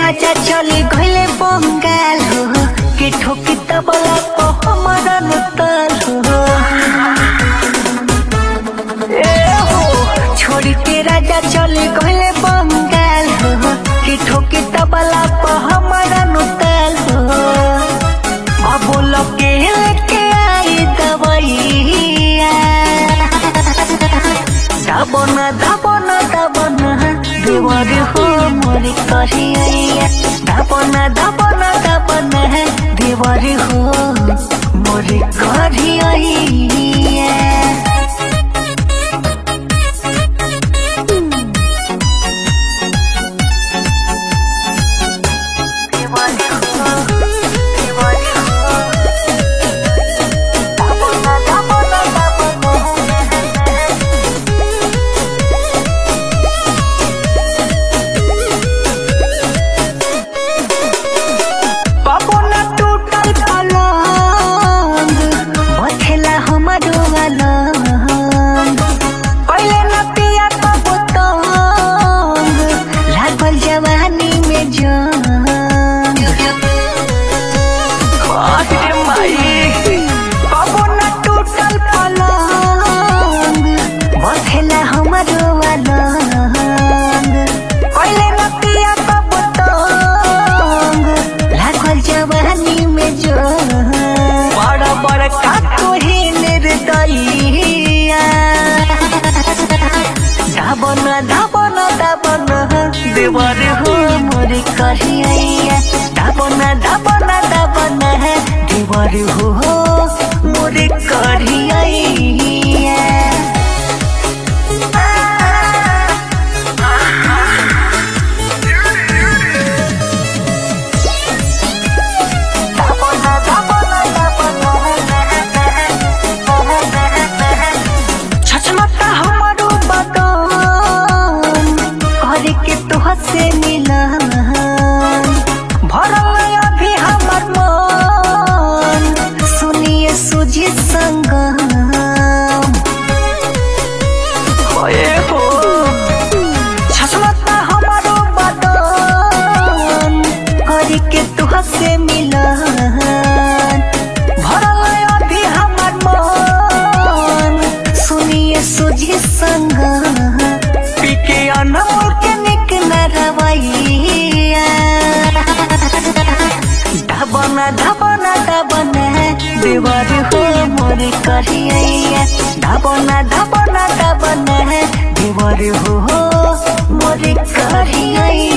राजा चली गइले बंगाल हो कि ठोकी तबला को हमारा नुतल हो। छोड़ी के राजा चली गइले बंगाल हो कि ठोकी तबला को हमारा नुतल हो। अब लगे लेके आई दवाइया दाबना दाबना दाबना देवर हो मोरी करिया दाबना दाबना दाबना देवर हो मोरी करिया। दाबना दाबना दाबना देवर हो मोरी करिया दाबना दाबना दाबना देवर हो मोरी करिया। से मिला भरल अभी हमर मन सुनिए सुजी संग हो छछलता हमारो बदन करी के तुह से मिला भरल अभी हमर मन सुनिए सुजी संग पीके अनमोल के दाबना दाबना दाबना देवर हो मोरी करिया दाबना दाबना दाबना देवर हो मोरी करिया।